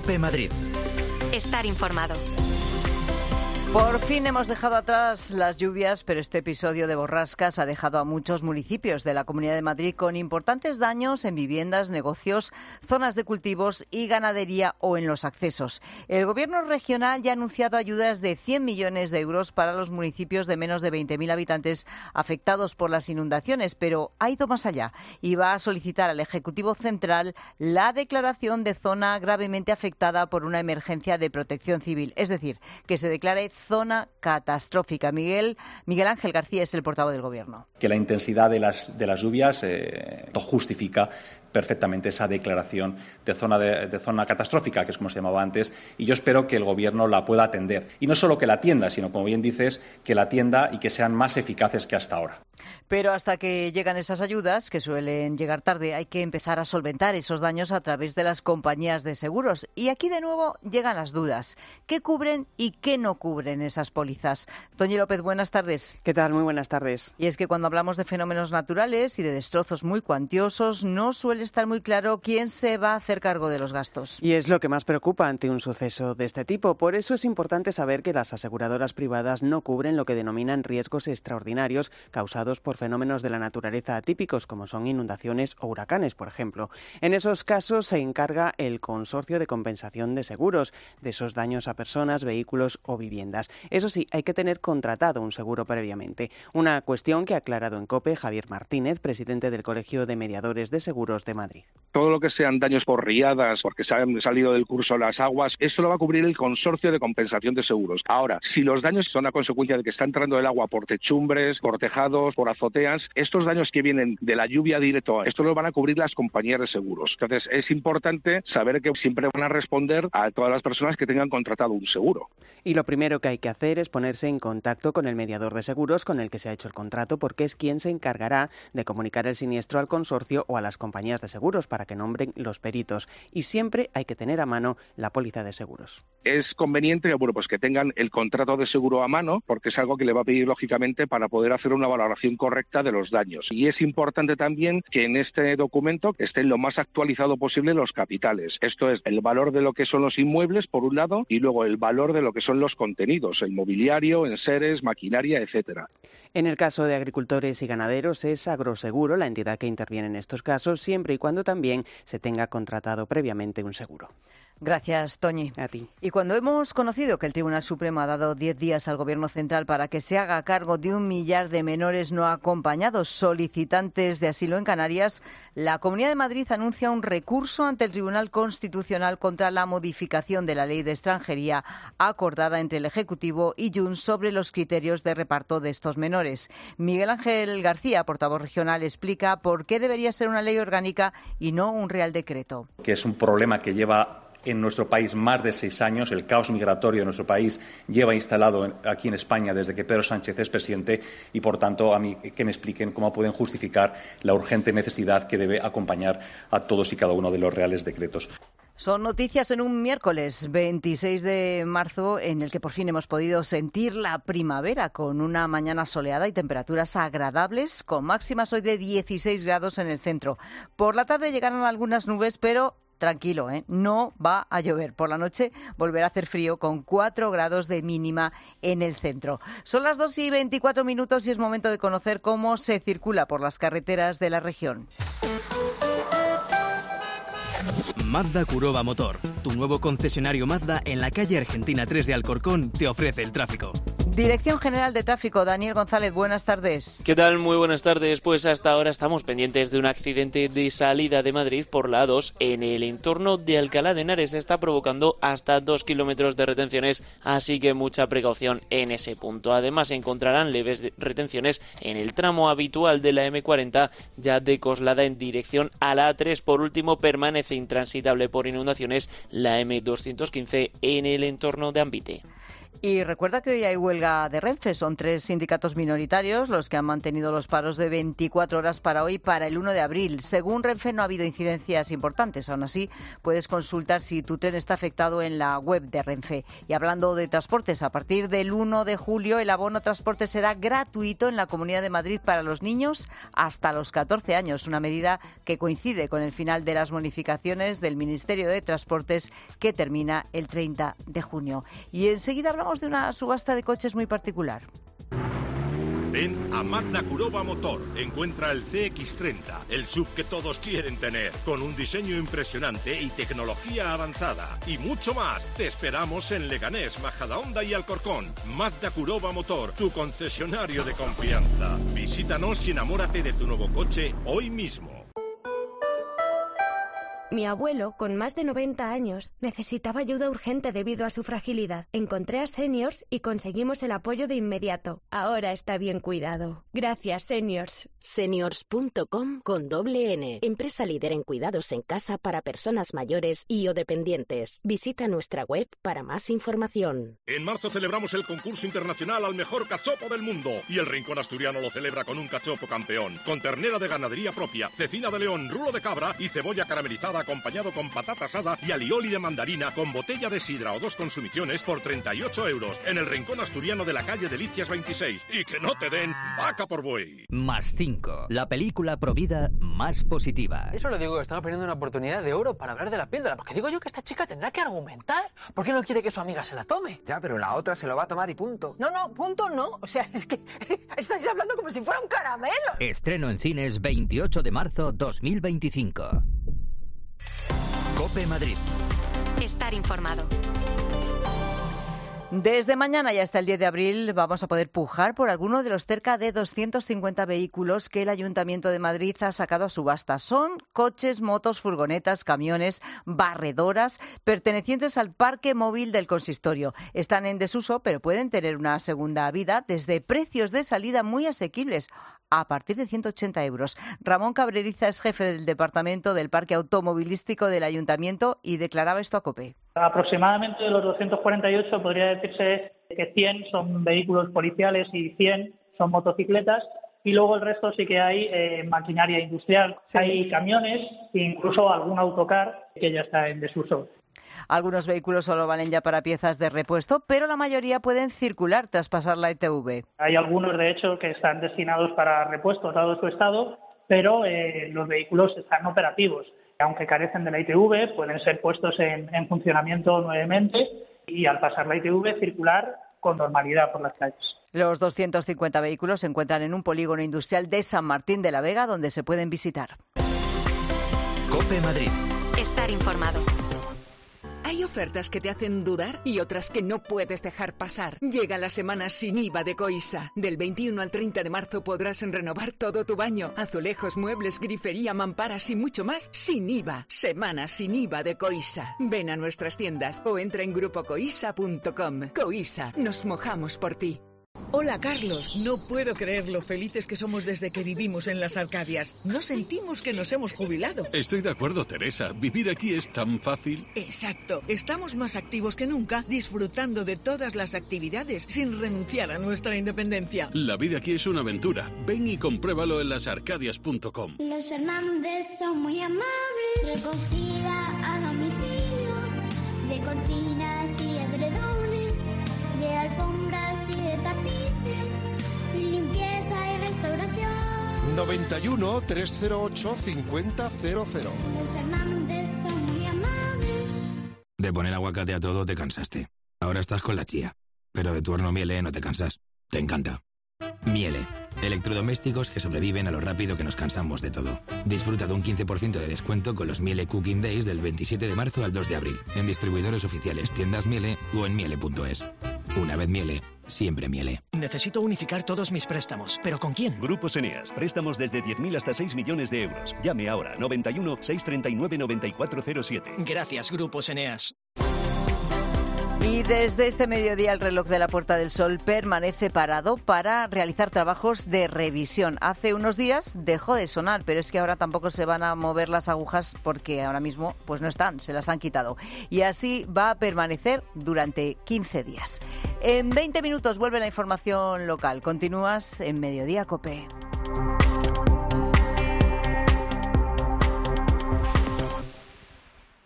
COPE Madrid. Estar informado. Por fin hemos dejado atrás las lluvias, pero este episodio de borrascas ha dejado a muchos municipios de la Comunidad de Madrid con importantes daños en viviendas, negocios, zonas de cultivos y ganadería o en los accesos. El Gobierno regional ya ha anunciado ayudas de 100 millones de euros para los municipios de menos de 20.000 habitantes afectados por las inundaciones, pero ha ido más allá y va a solicitar al Ejecutivo Central la declaración de zona gravemente afectada por una emergencia de protección civil, es decir, que se declare zona catastrófica. Miguel Ángel García es el portavoz del Gobierno. Que la intensidad de las lluvias justifica perfectamente esa declaración de zona catastrófica, que es como se llamaba antes, y yo espero que el Gobierno la pueda atender. Y no solo que la atienda, sino, como bien dices, que la atienda y que sean más eficaces que hasta ahora. Pero hasta que llegan esas ayudas, que suelen llegar tarde, hay que empezar a solventar esos daños a través de las compañías de seguros. Y aquí de nuevo llegan las dudas. ¿Qué cubren y qué no cubren esas pólizas? Toñi López, buenas tardes. ¿Qué tal? Muy buenas tardes. Y es que cuando hablamos de fenómenos naturales y de destrozos muy cuantiosos, no suele estar muy claro quién se va a hacer cargo de los gastos. Y es lo que más preocupa ante un suceso de este tipo. Por eso es importante saber que las aseguradoras privadas no cubren lo que denominan riesgos extraordinarios causados por fenómenos de la naturaleza atípicos, como son inundaciones o huracanes, por ejemplo. En esos casos se encarga el Consorcio de Compensación de Seguros de esos daños a personas, vehículos o viviendas. Eso sí, hay que tener contratado un seguro previamente. Una cuestión que ha aclarado en COPE Javier Martínez, presidente del Colegio de Mediadores de Seguros de Madrid. Todo lo que sean daños por riadas, porque se han salido del curso las aguas, eso lo va a cubrir el Consorcio de Compensación de Seguros. Ahora, si los daños son a consecuencia de que está entrando el agua por techumbres, por tejados, por azoteas, estos daños que vienen de la lluvia directo, esto lo van a cubrir las compañías de seguros. Entonces, es importante saber que siempre van a responder a todas las personas que tengan contratado un seguro. Y lo primero que hay que hacer es ponerse en contacto con el mediador de seguros con el que se ha hecho el contrato, porque es quien se encargará de comunicar el siniestro al consorcio o a las compañías de seguros para que nombren los peritos. Y siempre hay que tener a mano la póliza de seguros. Es conveniente que tengan el contrato de seguro a mano, porque es algo que le va a pedir lógicamente para poder hacer una valoración correcta de los daños. Y es importante también que en este documento estén lo más actualizado posible los capitales. Esto es el valor de lo que son los inmuebles, por un lado, y luego el valor de lo que son los contenidos, el mobiliario, enseres, maquinaria, etcétera. En el caso de agricultores y ganaderos es Agroseguro la entidad que interviene en estos casos, siempre y cuando también se tenga contratado previamente un seguro. Gracias, Toñi. A ti. Y cuando hemos conocido que el Tribunal Supremo ha dado 10 días al Gobierno Central para que se haga cargo de 1 millar de menores no acompañados solicitantes de asilo en Canarias, la Comunidad de Madrid anuncia un recurso ante el Tribunal Constitucional contra la modificación de la Ley de Extranjería acordada entre el Ejecutivo y Junts sobre los criterios de reparto de estos menores. Miguel Ángel García, portavoz regional, explica por qué debería ser una ley orgánica y no un Real Decreto. Que es un problema que lleva en nuestro país más de 6 años. El caos migratorio de nuestro país lleva instalado aquí en España desde que Pedro Sánchez es presidente y, por tanto, a mí que me expliquen cómo pueden justificar la urgente necesidad que debe acompañar a todos y cada uno de los reales decretos. Son noticias en un miércoles 26 de marzo en el que por fin hemos podido sentir la primavera con una mañana soleada y temperaturas agradables con máximas hoy de 16 grados en el centro. Por la tarde llegaron algunas nubes, pero tranquilo, no va a llover. Por la noche volverá a hacer frío con 4 grados de mínima en el centro. Son las 2:24 y es momento de conocer cómo se circula por las carreteras de la región. Mazda Kuroba Motor, tu nuevo concesionario Mazda en la calle Argentina 3 de Alcorcón, te ofrece el tráfico. Dirección General de Tráfico, Daniel González, buenas tardes. ¿Qué tal? Muy buenas tardes. Pues hasta ahora estamos pendientes de un accidente de salida de Madrid por la A2 en el entorno de Alcalá de Henares. Está provocando hasta 2 kilómetros de retenciones, así que mucha precaución en ese punto. Además, encontrarán leves retenciones en el tramo habitual de la M40, ya de Coslada en dirección a la A3. Por último, permanece intransitable por inundaciones la M215 en el entorno de Ambite. Y recuerda que hoy hay huelga de Renfe. Son 3 sindicatos minoritarios los que han mantenido los paros de 24 horas para hoy, para el 1 de abril. Según Renfe, no ha habido incidencias importantes. Aún así, puedes consultar si tu tren está afectado en la web de Renfe. Y hablando de transportes, a partir del 1 de julio el abono transporte será gratuito en la Comunidad de Madrid para los niños hasta los 14 años. Una medida que coincide con el final de las bonificaciones del Ministerio de Transportes, que termina el 30 de junio. Y enseguida hablamos de una subasta de coches muy particular. Ven a Magda Kurova Motor. Encuentra el CX-30, el SUV que todos quieren tener, con un diseño impresionante y tecnología avanzada. Y mucho más. Te esperamos en Leganés, Majadahonda y Alcorcón. Magda Kurova Motor, tu concesionario de confianza. Visítanos y enamórate de tu nuevo coche hoy mismo. Mi abuelo, con más de 90 años, necesitaba ayuda urgente debido a su fragilidad. Encontré a Seniors y conseguimos el apoyo de inmediato. Ahora está bien cuidado. Gracias, Seniors. Seniors.com con doble N. Empresa líder en cuidados en casa para personas mayores y o dependientes. Visita nuestra web para más información. En marzo celebramos el concurso internacional al mejor cachopo del mundo. Y el Rincón Asturiano lo celebra con un cachopo campeón. Con ternera de ganadería propia, cecina de león, rulo de cabra y cebolla caramelizada, acompañado con patata asada y alioli de mandarina, con botella de sidra o 2 consumiciones por 38 euros en el Rincón Asturiano de la calle Delicias 26. Y que no te den vaca por buey. Más 5, la película provida más positiva. Eso lo digo, que estaba perdiendo una oportunidad de oro para hablar de la píldora, porque digo yo que esta chica tendrá que argumentar. ¿Por qué no quiere que su amiga se la tome? Ya, pero la otra se lo va a tomar y punto. No, punto no. O sea, es que estáis hablando como si fuera un caramelo. Estreno en cines 28 de marzo 2025. COPE Madrid. Estar informado. Desde mañana y hasta el 10 de abril vamos a poder pujar por alguno de los cerca de 250 vehículos que el Ayuntamiento de Madrid ha sacado a subasta. Son coches, motos, furgonetas, camiones, barredoras, pertenecientes al parque móvil del consistorio. Están en desuso, pero pueden tener una segunda vida desde precios de salida muy asequibles, a partir de 180 euros. Ramón Cabreriza es jefe del Departamento del Parque Automovilístico del Ayuntamiento y declaraba esto a COPE. Aproximadamente de los 248 podría decirse que 100 son vehículos policiales y 100 son motocicletas, y luego el resto sí que hay maquinaria industrial. Sí. Hay camiones e incluso algún autocar que ya está en desuso. Algunos vehículos solo valen ya para piezas de repuesto, pero la mayoría pueden circular tras pasar la ITV. Hay algunos, de hecho, que están destinados para repuesto dado su estado, pero los vehículos están operativos. Aunque carecen de la ITV, pueden ser puestos en funcionamiento nuevamente y al pasar la ITV circular con normalidad por las calles. Los 250 vehículos se encuentran en un polígono industrial de San Martín de la Vega, donde se pueden visitar. COPE Madrid. Estar informado. Hay ofertas que te hacen dudar y otras que no puedes dejar pasar. Llega la semana sin IVA de Coisa. Del 21 al 30 de marzo podrás renovar todo tu baño. Azulejos, muebles, grifería, mamparas y mucho más sin IVA. Semana sin IVA de Coisa. Ven a nuestras tiendas o entra en grupocoisa.com. Coisa, nos mojamos por ti. Hola, Carlos. No puedo creer lo felices que somos desde que vivimos en las Arcadias. No sentimos que nos hemos jubilado. Estoy de acuerdo, Teresa. Vivir aquí es tan fácil. Exacto. Estamos más activos que nunca, disfrutando de todas las actividades sin renunciar a nuestra independencia. La vida aquí es una aventura. Ven y compruébalo en lasarcadias.com. Los Fernández son muy amables. Recogida a domicilio de cortinas y edredones, de alfombras y de tapices, limpieza y restauración. 91 308 5000. Los Fernández son muy amables. De poner aguacate a todo te cansaste. Ahora estás con la chía. Pero de tu horno Miele no te cansas. Te encanta. Miele. Electrodomésticos que sobreviven a lo rápido que nos cansamos de todo. Disfruta de un 15% de descuento con los Miele Cooking Days del 27 de marzo al 2 de abril. En distribuidores oficiales, tiendas Miele o en miele.es. Una vez Miele, siempre Miele. Necesito unificar todos mis préstamos. ¿Pero con quién? Grupos Eneas. Préstamos desde 10.000 hasta 6 millones de euros. Llame ahora. 91 639 9407. Gracias, Grupos Eneas. Y desde este mediodía el reloj de la Puerta del Sol permanece parado para realizar trabajos de revisión. Hace unos días dejó de sonar, pero es que ahora tampoco se van a mover las agujas porque ahora mismo pues no están, se las han quitado. Y así va a permanecer durante 15 días. En 20 minutos vuelve la información local. Continúas en Mediodía COPE.